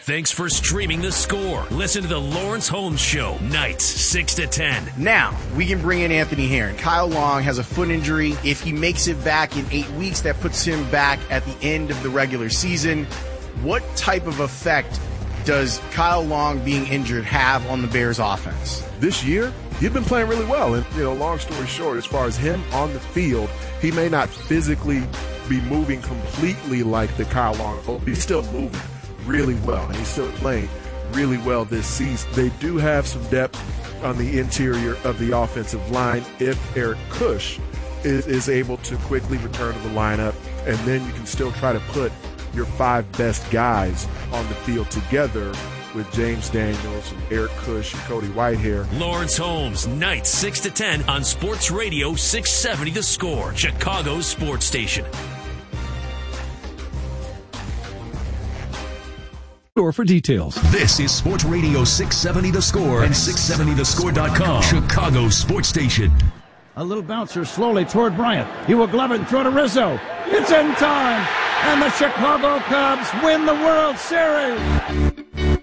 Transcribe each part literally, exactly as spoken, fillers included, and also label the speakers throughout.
Speaker 1: Thanks for streaming The Score. Listen to the Lawrence Holmes Show, nights six to ten.
Speaker 2: Now, we can bring in Anthony Herron. Kyle Long has a foot injury. If he makes it back in eight weeks, that puts him back at the end of the regular season. What type of effect does Kyle Long being injured have on the Bears offense?
Speaker 3: This year, he's been playing really well. And, you know, long story short, as far as him on the field, he may not physically be moving completely like the Kyle Long, but he's still moving really well, and he's still playing really well this season. They do have some depth on the interior of the offensive line if Eric Kush is, is able to quickly return to the lineup, and then you can still try to put your five best guys on the field together with James Daniels and Eric Kush and Cody Whitehair.
Speaker 1: Lawrence Holmes, nights six to ten on Sports Radio six seventy The Score, Chicago's sports station.
Speaker 4: Score for details.
Speaker 1: This is Sports Radio six seventy The Score and six seventy the score dot com, Chicago's sports station.
Speaker 5: A little bouncer slowly toward Bryant. He will glove it and throw to Rizzo. It's in time, and the Chicago Cubs win the World Series.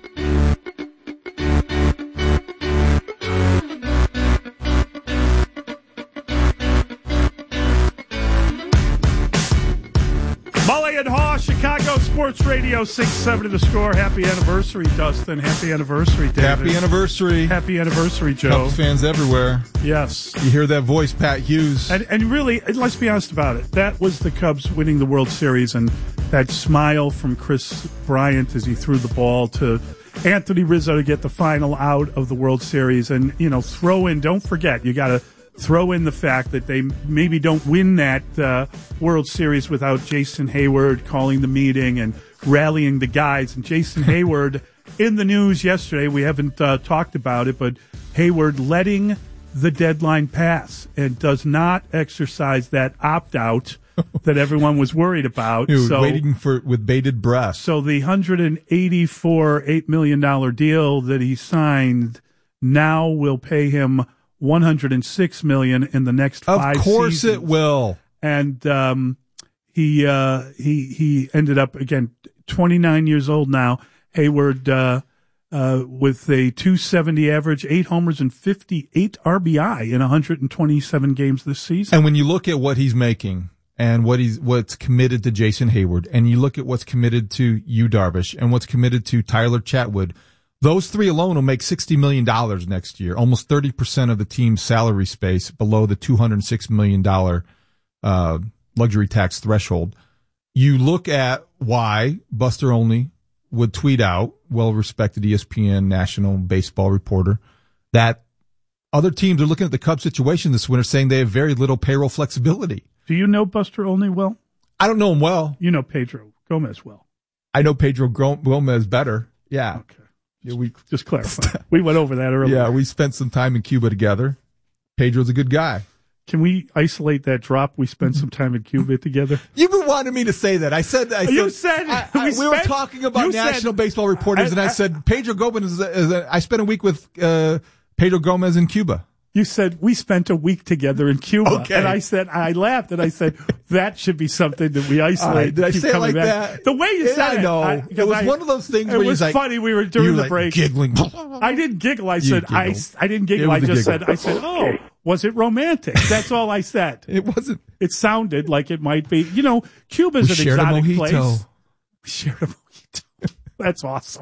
Speaker 6: Mully and Haw, Chicago Sports Radio six seventy The Score. Happy anniversary, Dustin. Happy anniversary, David.
Speaker 7: Happy anniversary.
Speaker 6: Happy anniversary, Joe.
Speaker 7: Cubs fans everywhere.
Speaker 6: Yes.
Speaker 7: You hear that voice, Pat Hughes.
Speaker 6: And, and really, let's be honest about it. That was the Cubs winning the World Series, and that smile from Chris Bryant as he threw the ball to Anthony Rizzo to get the final out of the World Series. And, you know, throw in, don't forget, you got to throw in the fact that they maybe don't win that uh, World Series without Jason Hayward calling the meeting and rallying the guys. And Jason Hayward in the news yesterday, we haven't uh, talked about it, but Hayward letting the deadline pass and does not exercise that opt-out that everyone was worried about.
Speaker 7: Dude,
Speaker 6: so,
Speaker 7: waiting for with bated breath.
Speaker 6: So the one hundred eighty-four eight million dollars deal that he signed now will pay him one hundred six million dollars in the next five seasons.
Speaker 7: Of course it will.
Speaker 6: And um, he uh, he he ended up, again, twenty-nine years old now. Hayward uh, uh, with a two seventy average, eight homers and fifty-eight R B I in one hundred twenty-seven games this season.
Speaker 7: And when you look at what he's making and what he's what's committed to Jason Hayward, and you look at what's committed to Yu Darvish and what's committed to Tyler Chatwood, those three alone will make sixty million dollars next year, almost thirty percent of the team's salary space below the two hundred six million dollars uh, luxury tax threshold. You look at why Buster Olney would tweet out, well-respected E S P N national baseball reporter, that other teams are looking at the Cubs situation this winter saying they have very little payroll flexibility.
Speaker 6: Do you know Buster Olney well?
Speaker 7: I don't know him well.
Speaker 6: You know Pedro Gomez well.
Speaker 7: I know Pedro Gomez better. Yeah.
Speaker 6: Okay.
Speaker 7: Yeah, we
Speaker 6: just clarify. We went over that earlier.
Speaker 7: Yeah, we spent some time in Cuba together. Pedro's a good guy.
Speaker 6: Can we isolate that drop? We spent some time in Cuba together.
Speaker 7: You've been wanting me to say that. I said. I
Speaker 6: you
Speaker 7: said,
Speaker 6: said
Speaker 7: I, I, we,
Speaker 6: we
Speaker 7: were
Speaker 6: spent,
Speaker 7: talking about national said, baseball reporters, I, and I, I said Pedro Gomez is. A, is a, I spent a week with uh, Pedro Gomez in Cuba.
Speaker 6: You said we spent a week together in Cuba,
Speaker 7: okay.
Speaker 6: and I said I laughed, and I said that should be something that we isolate.
Speaker 7: Right. Did I say it like
Speaker 6: back.
Speaker 7: that?
Speaker 6: The way you
Speaker 7: yeah,
Speaker 6: said
Speaker 7: I know.
Speaker 6: it,
Speaker 7: I, it was
Speaker 6: I,
Speaker 7: one of those things.
Speaker 6: It
Speaker 7: where
Speaker 6: was
Speaker 7: like,
Speaker 6: funny. We were during the
Speaker 7: like
Speaker 6: break
Speaker 7: giggling.
Speaker 6: I didn't giggle. I said I. I didn't giggle. I just
Speaker 7: giggle.
Speaker 6: said I said oh. Was it romantic? That's all I said.
Speaker 7: It wasn't.
Speaker 6: It sounded like it might be. You know, Cuba's
Speaker 7: we
Speaker 6: an
Speaker 7: shared
Speaker 6: exotic
Speaker 7: a mojito.
Speaker 6: place. We shared a mojito. That's awesome.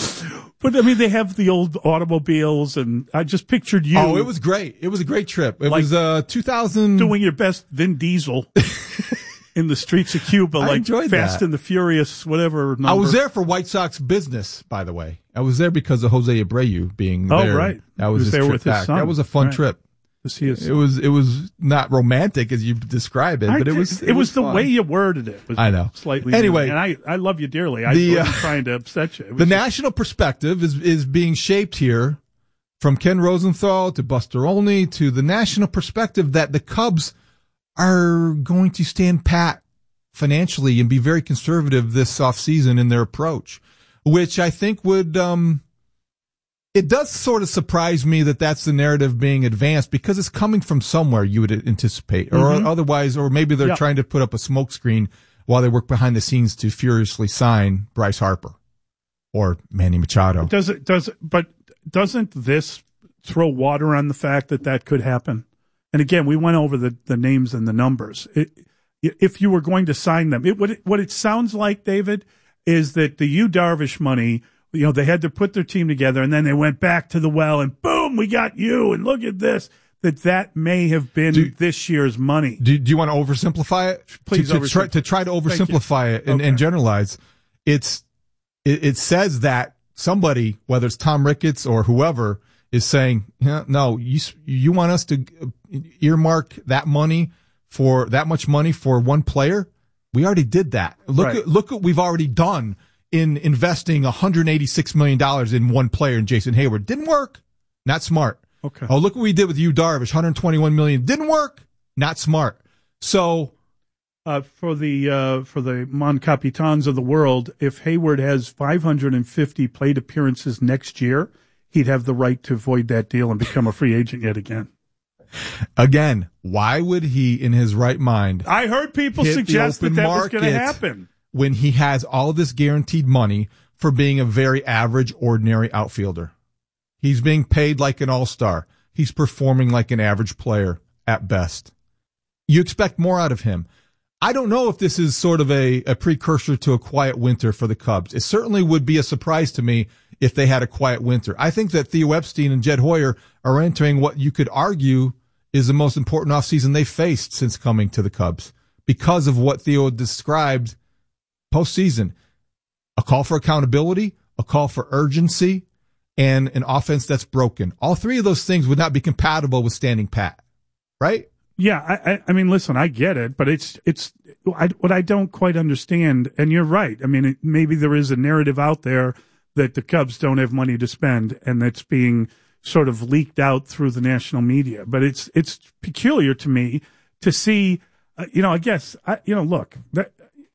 Speaker 6: But, I mean, they have the old automobiles, and I just pictured you.
Speaker 7: Oh, it was great. It was a great trip. It
Speaker 6: like
Speaker 7: was uh, two thousand.
Speaker 6: Doing your best Vin Diesel in the streets of Cuba,
Speaker 7: I
Speaker 6: like
Speaker 7: enjoyed
Speaker 6: Fast
Speaker 7: that.
Speaker 6: and the Furious, whatever number.
Speaker 7: I was there for White Sox business, by the way. I was there because of Jose Abreu being
Speaker 6: oh,
Speaker 7: there.
Speaker 6: right.
Speaker 7: That was,
Speaker 6: was
Speaker 7: his
Speaker 6: there
Speaker 7: trip
Speaker 6: with his
Speaker 7: back.
Speaker 6: son.
Speaker 7: That was a fun
Speaker 6: right.
Speaker 7: trip.
Speaker 6: To see his
Speaker 7: it was it was not romantic as you describe it,
Speaker 6: I,
Speaker 7: but it was
Speaker 6: it,
Speaker 7: it
Speaker 6: was,
Speaker 7: was
Speaker 6: the
Speaker 7: fun.
Speaker 6: way you worded it. Was
Speaker 7: I know.
Speaker 6: Slightly.
Speaker 7: Anyway,
Speaker 6: and I, I love you dearly. I
Speaker 7: the,
Speaker 6: wasn't
Speaker 7: uh,
Speaker 6: trying to upset you.
Speaker 7: The
Speaker 6: just,
Speaker 7: national perspective is is being shaped here, from Ken Rosenthal to Buster Olney to the national perspective that the Cubs are going to stand pat financially and be very conservative this offseason in their approach, which I think would. Um, It does sort of surprise me that that's the narrative being advanced because it's coming from somewhere you would anticipate, or
Speaker 6: Mm-hmm.
Speaker 7: otherwise, or maybe they're
Speaker 6: yeah.
Speaker 7: trying to put up a smokescreen while they work behind the scenes to furiously sign Bryce Harper. or Manny Machado.
Speaker 6: Does it? Does it? But doesn't this throw water on the fact that that could happen? And again, we went over the, the names and the numbers. It, if you were going to sign them, it, what, it, what it sounds like, David, is that the Yu Darvish money, you know, they had to put their team together, and then they went back to the well, and boom, we got you, and look at this. That that may have been do, this year's money.
Speaker 7: Do, do you want to oversimplify it?
Speaker 6: Please,
Speaker 7: to, to, try, to try to oversimplify it and, okay. and generalize, it's it, it says that somebody, whether it's Tom Ricketts or whoever, is saying, no, you you want us to earmark that money for that much money for one player? We already did that. Look right. at look what we've already done in investing one hundred eighty-six million dollars in one player in Jason Hayward. Didn't work. Not smart.
Speaker 6: Okay.
Speaker 7: Oh, look what we did with Yu Darvish, one hundred twenty-one million dollars. Didn't work. Not smart. So
Speaker 6: uh, for the uh, for the Mon Capitans of the world, if Hayward has five hundred fifty plate appearances next year, he'd have the right to void that deal and become a free agent yet again.
Speaker 7: Again, why would he, in his right mind,
Speaker 6: I heard people suggest that that was going to happen
Speaker 7: when he has all this guaranteed money for being a very average, ordinary outfielder? He's being paid like an all-star. He's performing like an average player at best. You expect more out of him. I don't know if this is sort of a, a precursor to a quiet winter for the Cubs. It certainly would be a surprise to me if they had a quiet winter. I think that Theo Epstein and Jed Hoyer are entering what you could argue is the most important offseason they've faced since coming to the Cubs because of what Theo described postseason. A call for accountability, a call for urgency, and an offense that's broken. All three of those things would not be compatible with standing pat, right?
Speaker 6: Yeah, I, I, I mean, listen, I get it, but it's it's I, what I don't quite understand, and you're right. I mean, it, maybe there is a narrative out there that the Cubs don't have money to spend, and that's being sort of leaked out through the national media. But it's it's peculiar to me to see, uh, you know, I guess, I, you know, look, that,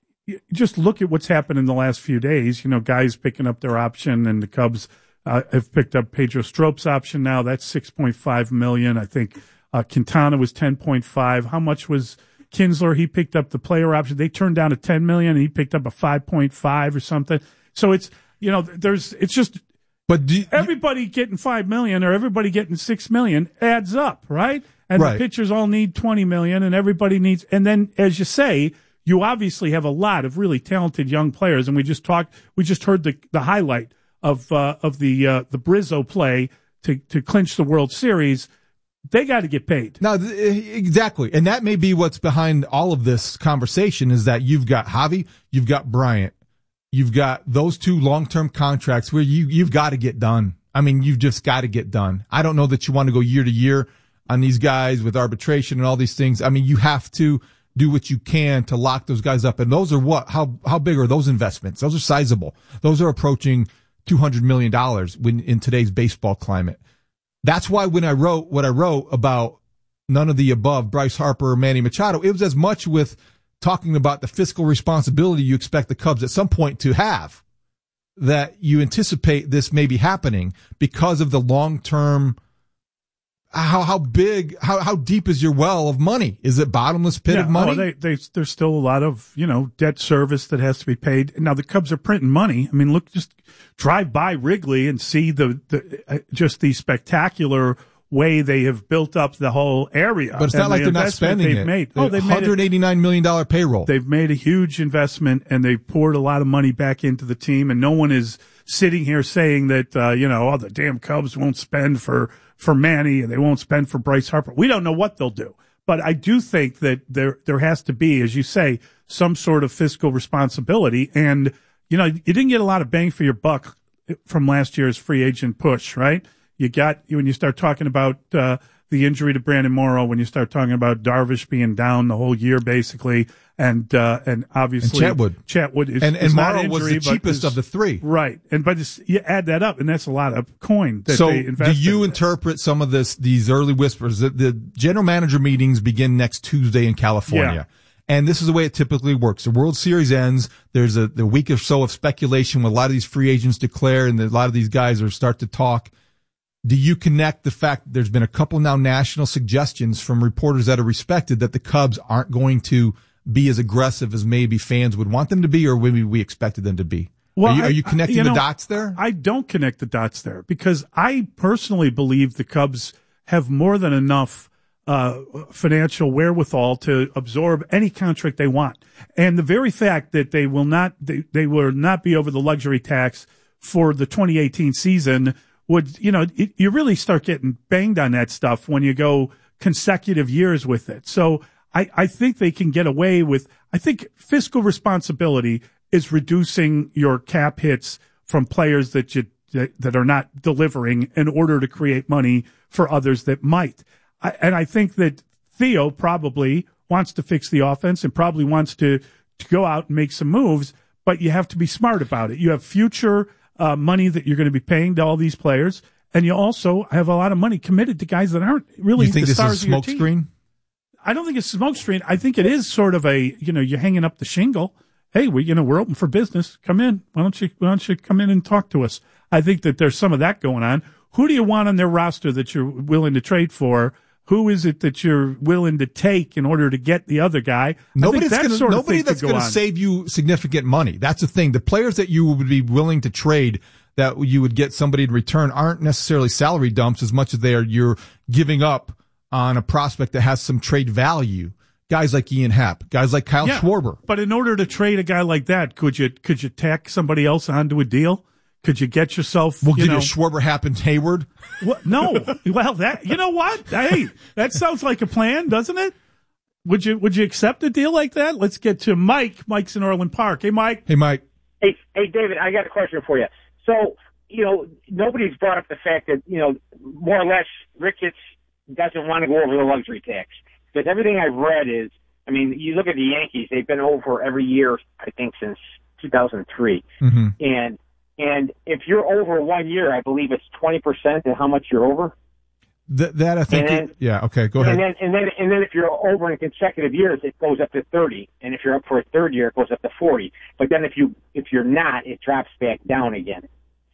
Speaker 6: just look at what's happened in the last few days. You know, guys picking up their option, and the Cubs uh, have picked up Pedro Strope's option now. That's six point five million dollars. I think uh, Quintana was ten point five. How much was Kinsler? He picked up the player option. They turned down a ten million dollars, and he picked up a five point five or something. So it's, you know, there's, it's just,
Speaker 7: but do you,
Speaker 6: everybody getting five million or everybody getting six million adds up, right? And right. the pitchers all need twenty million, and everybody needs, and then as you say, you obviously have a lot of really talented young players, and we just talked, we just heard the the highlight of uh, of the uh, the Brizzo play to to clinch the World Series. They got to get paid.
Speaker 7: Now, exactly, and that may be what's behind all of this conversation is that you've got Javi, you've got Bryant. You've got those two long-term contracts where you, you've got to get done. I mean, you've just got to get done. I don't know that you want to go year to year on these guys with arbitration and all these things. I mean, you have to do what you can to lock those guys up. And those are what? How, how big are those investments? Those are sizable. Those are approaching two hundred million dollars when, in today's baseball climate. That's why when I wrote what I wrote about none of the above, Bryce Harper or Manny Machado, it was as much with talking about the fiscal responsibility you expect the Cubs at some point to have, that you anticipate this may be happening because of the long-term, how how big, how how deep is your well of money? Is it bottomless pit
Speaker 6: yeah,
Speaker 7: of money?
Speaker 6: Oh, they, they, there's still a lot of, you know, debt service that has to be paid. Now, the Cubs are printing money. I mean, look, just drive by Wrigley and see the, the uh, just the spectacular way they have built up the whole area.
Speaker 7: But it's not like they're not spending
Speaker 6: they've
Speaker 7: it.
Speaker 6: Made. Oh, they've
Speaker 7: one hundred eighty-nine million dollars payroll.
Speaker 6: They've made a huge investment, and they've poured a lot of money back into the team, and no one is sitting here saying that, uh, you know, oh, the damn Cubs won't spend for, for Manny and they won't spend for Bryce Harper. We don't know what they'll do. But I do think that there there has to be, as you say, some sort of fiscal responsibility. And, you know, you didn't get a lot of bang for your buck from last year's free agent push, right? You got, when you start talking about uh, the injury to Brandon Morrow, when you start talking about Darvish being down the whole year, basically, and uh, and obviously
Speaker 7: and Chatwood,
Speaker 6: Chatwood is
Speaker 7: and,
Speaker 6: is
Speaker 7: and
Speaker 6: not
Speaker 7: Morrow
Speaker 6: injury,
Speaker 7: was the cheapest
Speaker 6: is,
Speaker 7: of the three,
Speaker 6: right? And but it's, you add that up, and that's a lot of coin that
Speaker 7: so
Speaker 6: they invested.
Speaker 7: do you
Speaker 6: in.
Speaker 7: interpret some of this, these early whispers? The, the general manager meetings begin next Tuesday in California.
Speaker 6: Yeah.
Speaker 7: And this is the way it typically works. The World Series ends. There's a the week or so of speculation when a lot of these free agents declare, and a lot of these guys are start to talk. Do you connect the fact that there's been a couple now national suggestions from reporters that are respected that the Cubs aren't going to be as aggressive as maybe fans would want them to be, or maybe we expected them to be? Well, are you,
Speaker 6: I,
Speaker 7: are you connecting
Speaker 6: you know,
Speaker 7: the dots there?
Speaker 6: I don't connect the dots there because I personally believe the Cubs have more than enough uh, financial wherewithal to absorb any contract they want. And the very fact that they will not, they, they will not be over the luxury tax for the twenty eighteen season would, you know, it, you really start getting banged on that stuff when you go consecutive years with it. So I, I think they can get away with, I think fiscal responsibility is reducing your cap hits from players that you, that, that are not delivering in order to create money for others that might. I, and I think that Theo probably wants to fix the offense and probably wants to, to go out and make some moves, but you have to be smart about it. You have future uh, money that you're going to be paying to all these players, and you also have a lot of money committed to guys that aren't really
Speaker 7: you think
Speaker 6: the
Speaker 7: this
Speaker 6: stars
Speaker 7: is a
Speaker 6: of your
Speaker 7: smoke
Speaker 6: team.
Speaker 7: screen?
Speaker 6: I don't think it's a smoke screen. I think it is sort of a, you know, you're hanging up the shingle. Hey, we, you know, we're open for business. Come in. Why don't you, why don't you come in and talk to us? I think that there's some of that going on. Who do you want on their roster that you're willing to trade for? Who is it that you're willing to take in order to get the other guy?
Speaker 7: Nobody's
Speaker 6: that
Speaker 7: gonna,
Speaker 6: sort of
Speaker 7: nobody
Speaker 6: thing
Speaker 7: that's
Speaker 6: could
Speaker 7: going
Speaker 6: go
Speaker 7: to
Speaker 6: on.
Speaker 7: save you significant money. That's the thing. The players that you would be willing to trade that you would get somebody in return aren't necessarily salary dumps as much as they are you're giving up on a prospect that has some trade value. Guys like Ian Happ, guys like Kyle
Speaker 6: Yeah,
Speaker 7: Schwarber.
Speaker 6: But in order to trade a guy like that, could you could you tack somebody else onto a deal? Could you get yourself?
Speaker 7: We'll
Speaker 6: you
Speaker 7: give
Speaker 6: know,
Speaker 7: you Schwarber, Happ, and Hayward.
Speaker 6: What? No. Well, that you know what? Hey, that sounds like a plan, doesn't it? Would you Would you accept a deal like that? Let's get to Mike. Mike's in Orland Park. Hey, Mike.
Speaker 7: Hey, Mike.
Speaker 8: Hey, hey, David, I got a question for you. So, you know, nobody's brought up the fact that, you know, more or less Ricketts doesn't want to go over the luxury tax. Because everything I've read is, I mean, you look at the Yankees, they've been over every year, I think, since two thousand three.
Speaker 7: Mm-hmm.
Speaker 8: And and if you're over one year, I believe it's twenty percent of how much you're over.
Speaker 7: Th- that I think.
Speaker 8: And then-
Speaker 7: it- yeah. Okay. Go ahead.
Speaker 8: And then, and then, and then, if you're over in consecutive years, it goes up to thirty. And if you're up for a third year, it goes up to forty. But then, if you if you're not, it drops back down again.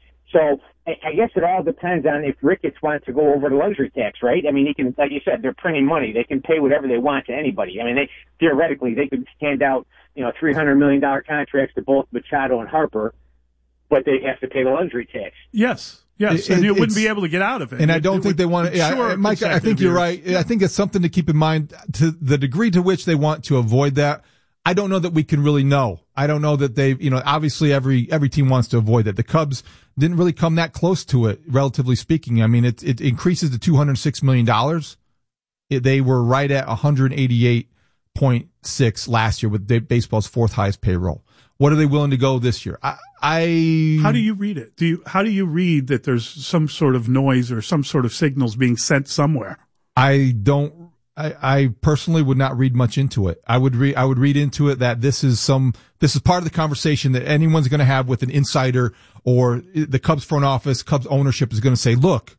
Speaker 8: So I, I guess it all depends on if Ricketts wants to go over the luxury tax, right? I mean, he can, like you said, they're printing money. They can pay whatever they want to anybody. I mean, they theoretically they could hand out, you know, three hundred million dollar contracts to both Machado and Harper, but they have to pay the luxury tax.
Speaker 6: Yes. Yes,
Speaker 7: It-
Speaker 6: and you
Speaker 7: it's-
Speaker 6: wouldn't be able to get out of it.
Speaker 7: And I
Speaker 6: It-
Speaker 7: don't
Speaker 6: it
Speaker 7: think
Speaker 6: would
Speaker 7: they want to. Yeah,
Speaker 6: ensure
Speaker 7: Mike, I think
Speaker 6: consecutive
Speaker 7: you're
Speaker 6: years.
Speaker 7: right. I think it's something to keep in mind to the degree to which they want to avoid that. I don't know that we can really know. I don't know that they, you know, obviously every, every team wants to avoid that. The Cubs didn't really come that close to it, relatively speaking. I mean, it, it increases to two hundred six million dollars. It, they were right at one hundred eighty-eight point six last year with the, baseball's fourth highest payroll. What are they willing to go this year? I, I,
Speaker 6: How do you read it? Do you, how do you read that there's some sort of noise or some sort of signals being sent somewhere?
Speaker 7: I don't, I, I personally would not read much into it. I would read, I would read into it that this is some, this is part of the conversation that anyone's going to have with an insider or the Cubs front office, Cubs ownership is going to say, look,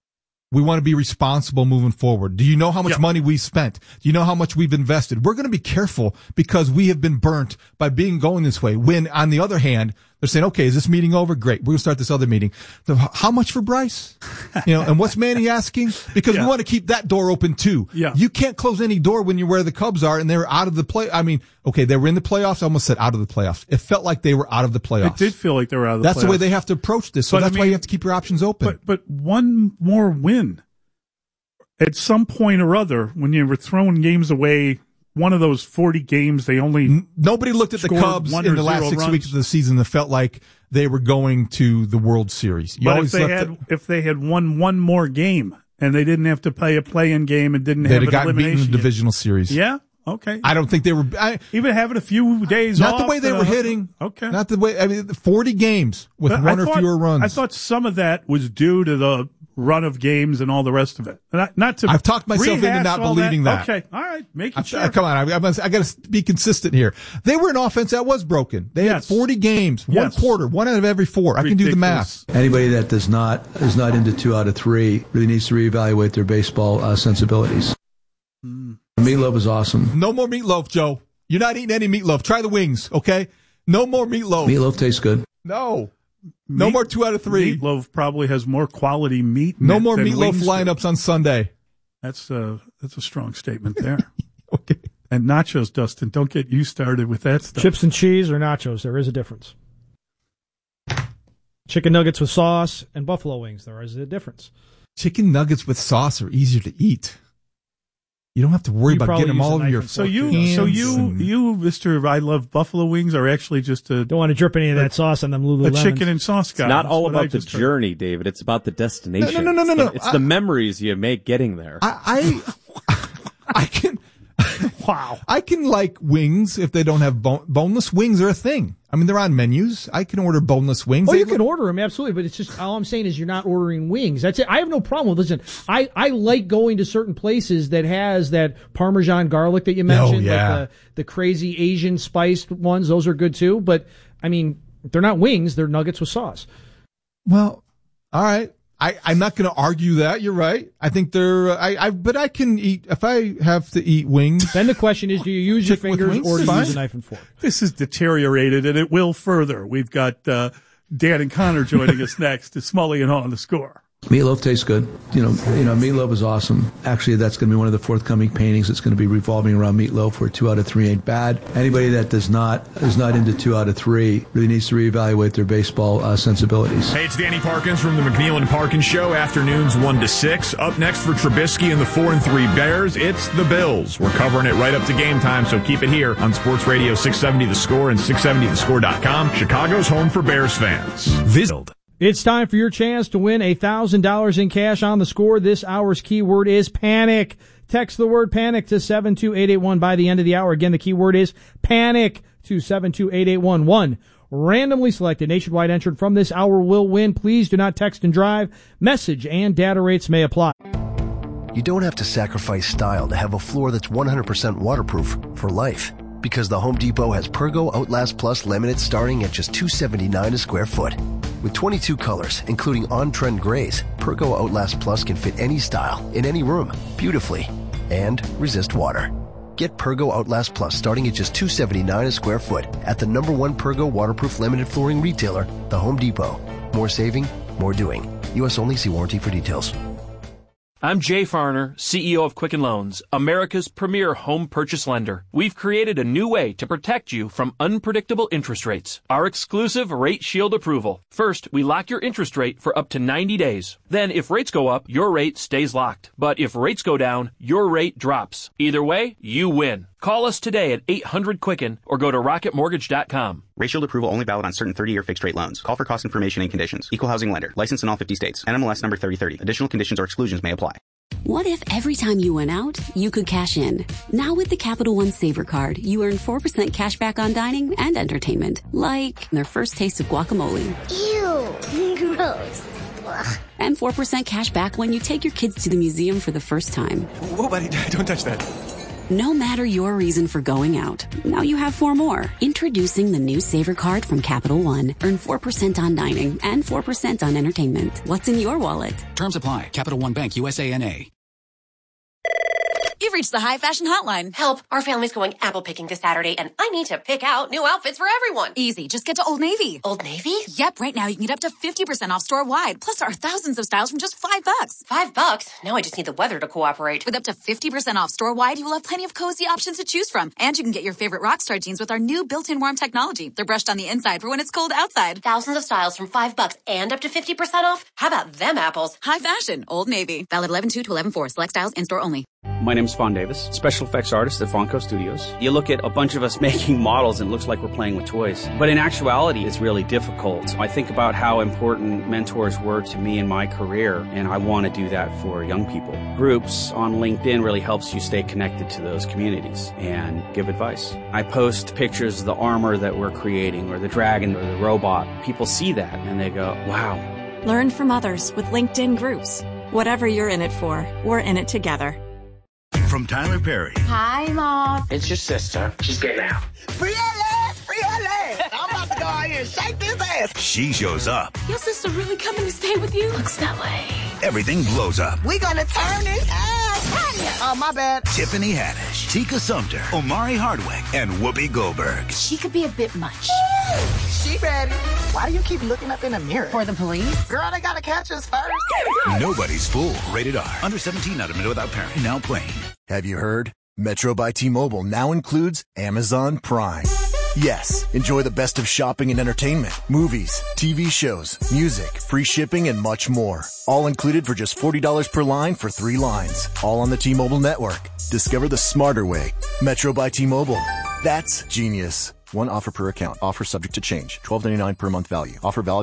Speaker 7: we want to be responsible moving forward. Do you know how much
Speaker 6: Yeah.
Speaker 7: money we've spent? Do you know how much we've invested? We're going to be careful because we have been burnt by being going this way. When on the other hand, they're saying, okay, is this meeting over? Great. We're going to start this other meeting. So how much for Bryce? You know, and what's Manny asking? Because
Speaker 6: Yeah.
Speaker 7: we want to keep that door open too.
Speaker 6: Yeah.
Speaker 7: You can't close any door when you're where the Cubs are and they're out of the play. I mean, okay, they were in the playoffs. I almost said out of the playoffs. It felt like they were out of the playoffs.
Speaker 6: It did feel like they were out of the
Speaker 7: That's the way
Speaker 6: playoffs.
Speaker 7: they have to approach this. So
Speaker 6: But I
Speaker 7: that's why
Speaker 6: mean-
Speaker 7: you have to keep your options open.
Speaker 6: But but one more win at some point or other when you were throwing games away. One of those forty games, they only
Speaker 7: Nobody looked at the
Speaker 6: scored
Speaker 7: Cubs
Speaker 6: one
Speaker 7: in
Speaker 6: or
Speaker 7: the last
Speaker 6: zero
Speaker 7: six
Speaker 6: runs.
Speaker 7: weeks of the season that felt like they were going to the World Series. You
Speaker 6: But if
Speaker 7: always
Speaker 6: they
Speaker 7: left
Speaker 6: had
Speaker 7: it-
Speaker 6: if they had won one more game and they didn't have to play a play-in game and didn't
Speaker 7: they'd
Speaker 6: have
Speaker 7: have
Speaker 6: an
Speaker 7: gotten beaten in
Speaker 6: elimination
Speaker 7: the
Speaker 6: game.
Speaker 7: divisional series.
Speaker 6: Yeah. Okay.
Speaker 7: I don't think they were. I,
Speaker 6: Even having a few days
Speaker 7: not
Speaker 6: off.
Speaker 7: the way they
Speaker 6: uh,
Speaker 7: were hitting.
Speaker 6: Okay.
Speaker 7: Not the way. I mean, forty games with
Speaker 6: But
Speaker 7: one
Speaker 6: I
Speaker 7: or
Speaker 6: thought-
Speaker 7: fewer runs.
Speaker 6: I thought some of that was due to the run of games and all the rest of it. Not, not to
Speaker 7: I've talked myself into
Speaker 6: rehash
Speaker 7: not
Speaker 6: all
Speaker 7: believing that.
Speaker 6: Okay. All right. Making
Speaker 7: I'm-
Speaker 6: sure.
Speaker 7: Come on, I, I, must, I got to be consistent here. They were an offense that was broken. They
Speaker 6: Yes.
Speaker 7: had forty games, one
Speaker 6: Yes.
Speaker 7: quarter, one out of every four. I can do the math.
Speaker 6: Ridiculous.
Speaker 9: Anybody that does not is not into two out of three really needs to reevaluate their baseball uh, sensibilities.
Speaker 6: Mm.
Speaker 9: Meatloaf is awesome.
Speaker 7: No more meatloaf, Joe. You're not eating any meatloaf. Try the wings, okay? No more meatloaf.
Speaker 9: Meatloaf tastes good.
Speaker 7: No. No
Speaker 6: Meat-
Speaker 7: more two out of three.
Speaker 6: Meatloaf probably has more quality meat. in
Speaker 7: No
Speaker 6: it
Speaker 7: more
Speaker 6: than
Speaker 7: meatloaf
Speaker 6: wings do.
Speaker 7: lineups on Sunday.
Speaker 6: That's a that's a strong statement there.
Speaker 7: Okay.
Speaker 6: And nachos, Dustin. Don't get you started with that stuff.
Speaker 10: Chips and cheese or nachos, there is a difference. Chicken nuggets with sauce and buffalo wings. There is a difference.
Speaker 7: Chicken nuggets with sauce are easier to eat. You don't have to worry
Speaker 10: You
Speaker 7: about getting them all over your
Speaker 6: So you, so you,
Speaker 7: and-
Speaker 6: you, Mister I love buffalo wings, are actually just a
Speaker 10: Don't want to drip any of that sauce on them Lululemons.
Speaker 6: a chicken and sauce guy.
Speaker 11: It's not
Speaker 6: That's
Speaker 11: all
Speaker 6: what I
Speaker 11: about the
Speaker 6: just heard.
Speaker 11: journey, David. It's about the destination.
Speaker 7: No, no, no, no,
Speaker 11: It's
Speaker 7: no,
Speaker 11: the-
Speaker 7: no.
Speaker 11: It's
Speaker 7: I-
Speaker 11: the memories you make getting there.
Speaker 7: I, I, I can,
Speaker 10: Wow.
Speaker 7: I can like wings if they don't have bone, boneless wings are a thing. I mean, they're on menus. I can order boneless wings.
Speaker 10: Oh,
Speaker 7: They
Speaker 10: you can
Speaker 7: look-
Speaker 10: order them, absolutely, but it's just, all I'm saying is you're not ordering wings. That's it. I have no problem with, listen, I, I like going to certain places that has that Parmesan garlic that you mentioned,
Speaker 7: yeah.
Speaker 10: like the, the crazy Asian spiced ones. Those are good too, but I mean, they're not wings, they're nuggets with sauce.
Speaker 7: Well, all right. I, I'm not going to argue that. You're right. I think they're, I, I, but I can eat, if I have to eat wings.
Speaker 10: Then the question is, do you use your
Speaker 7: Chicken with
Speaker 10: fingers
Speaker 7: wings
Speaker 10: or do
Speaker 7: is
Speaker 10: you use
Speaker 7: fine.
Speaker 10: a knife and fork?
Speaker 6: This is deteriorated, and it will further. We've got uh, Dan and Connor joining us next to Smully and On the Score.
Speaker 9: Meatloaf tastes good. You know, you know, Meatloaf is awesome. Actually, that's going to be one of the forthcoming paintings. It's going to be revolving around Meatloaf, where two out of three ain't bad. Anybody that does not is not into two out of three really needs to reevaluate their baseball uh, sensibilities.
Speaker 12: Hey, it's Danny Parkins from the McNeil and Parkins Show. Afternoons one to six. Up next for Trubisky and the four and three Bears, it's the Bills. We're covering it right up to game time, so keep it here on Sports Radio six seventy The Score and six seventy the score dot com. Chicago's home for Bears fans. Visit.
Speaker 10: It's time for your chance to win one thousand dollars in cash on the Score. This hour's keyword is panic. Text the word panic to seven two eight eight one by the end of the hour. Again, the keyword is panic to seven two eight eight one. One randomly selected nationwide entrant from this hour will win. Please do not text and drive. Message and data rates may apply.
Speaker 13: You don't have to sacrifice style to have a floor that's one hundred percent waterproof for life. Because the Home Depot has Pergo Outlast Plus laminate starting at just two hundred seventy-nine dollars a square foot. With twenty-two colors, including on-trend grays, Pergo Outlast Plus can fit any style, in any room, beautifully, and resist water. Get Pergo Outlast Plus starting at just two hundred seventy-nine dollars a square foot at the number one Pergo waterproof laminate flooring retailer, the Home Depot. More saving, more doing. U S only. See warranty for details.
Speaker 14: I'm Jay Farner, C E O of Quicken Loans, America's premier home purchase lender. We've created a new way to protect you from unpredictable interest rates. Our exclusive Rate Shield approval. First, we lock your interest rate for up to ninety days. Then, if rates go up, your rate stays locked. But if rates go down, your rate drops. Either way, you win. Call us today at eight hundred Quicken or go to rocket mortgage dot com.
Speaker 15: Rate Shield approval only valid on certain thirty-year fixed-rate loans. Call for cost information and conditions. Equal housing lender. Licensed in all fifty states. N M L S number thirty thirty. Additional conditions or exclusions may apply.
Speaker 16: What if every time you went out, you could cash in? Now with the Capital One Saver Card, you earn four percent cash back on dining and entertainment. Like their first taste of guacamole.
Speaker 17: Ew, gross. Ugh.
Speaker 16: And four percent cash back when you take your kids to the museum for the first time.
Speaker 18: Whoa, buddy, don't touch that.
Speaker 16: No matter your reason for going out, now you have four more. Introducing the new Saver Card from Capital One. Earn four percent on dining and four percent on entertainment. What's in your wallet?
Speaker 19: Terms apply. Capital One Bank, U S A N A.
Speaker 20: You've reached the High Fashion Hotline.
Speaker 21: Help. Our family's going apple picking this Saturday, and I need to pick out new outfits for everyone.
Speaker 20: Easy. Just get to Old Navy.
Speaker 21: Old Navy?
Speaker 20: Yep. Right now, you can get up to fifty percent off store-wide. Plus, there are thousands of styles from just five bucks.
Speaker 21: Five bucks? Now I just need the weather to cooperate.
Speaker 20: With up to fifty percent off store-wide, you will have plenty of cozy options to choose from. And you can get your favorite Rockstar jeans with our new built-in warm technology. They're brushed on the inside for when it's cold outside.
Speaker 21: Thousands of styles from five bucks and up to fifty percent off? How about them apples?
Speaker 20: High fashion. Old Navy. Valid eleven two to eleven four. Select styles in-store only.
Speaker 22: My name's Fawn Davis, special effects artist at Fonco Studios. You look at a bunch of us making models and it looks like we're playing with toys. But in actuality, it's really difficult. I think about how important mentors were to me in my career, and I want to do that for young people. Groups on LinkedIn really helps you stay connected to those communities and give advice. I post pictures of the armor that we're creating, or the dragon, or the robot. People see that and they go, wow.
Speaker 23: Learn from others with LinkedIn groups. Whatever you're in it for, we're in it together.
Speaker 24: From Tyler Perry.
Speaker 21: Hi, Mom.
Speaker 24: It's your sister. She's getting out.
Speaker 25: Free ass, free ass. I'm about to go out here and shake this ass.
Speaker 24: She shows up.
Speaker 21: Your sister really coming to stay with you? Looks that way.
Speaker 24: Everything blows up.
Speaker 25: We gonna turn this ass. Oh, my bad.
Speaker 24: Tiffany Haddish, Tika Sumter, Omari Hardwick, and Whoopi Goldberg.
Speaker 21: She could be a bit much.
Speaker 25: She ready. Why do you keep looking up in the mirror?
Speaker 21: For the police?
Speaker 25: Girl, they gotta catch us first.
Speaker 24: Nobody's fool. Rated R. Under seventeen, not admitted without parent. Now playing.
Speaker 13: Have you heard? Metro by T-Mobile now includes Amazon Prime.
Speaker 1: Yes, enjoy the best of shopping and entertainment, movies, T V shows, music, free shipping, and much more. All included for just forty dollars per line for three lines. All on the T-Mobile network. Discover the smarter way. Metro by T-Mobile. That's genius. One offer per account. Offer subject to change. twelve ninety-nine per month value. Offer valid